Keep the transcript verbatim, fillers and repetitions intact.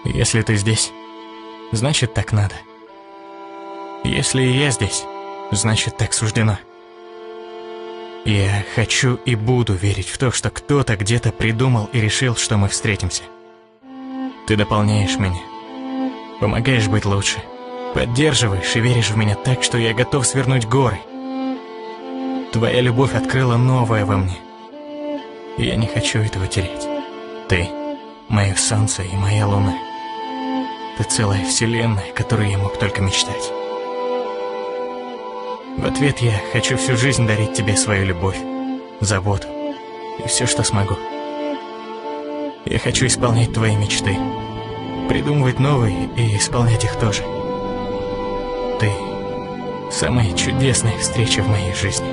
Если ты здесь, значит, так надо. Если и я здесь, значит, так суждено. Я хочу и буду верить в то, что кто-то где-то придумал и решил, что мы встретимся. Ты дополняешь меня, помогаешь быть лучше, поддерживаешь и веришь в меня так, что я готов свернуть горы. Твоя любовь открыла новое во мне, и я не хочу этого терять. Ты — мое солнце и моя луна. Ты целая вселенная, которой я мог только мечтать. В ответ я хочу всю жизнь дарить тебе свою любовь, заботу и все, что смогу. Я хочу исполнять твои мечты, придумывать новые и исполнять их тоже. Ты — самая чудесная встреча в моей жизни.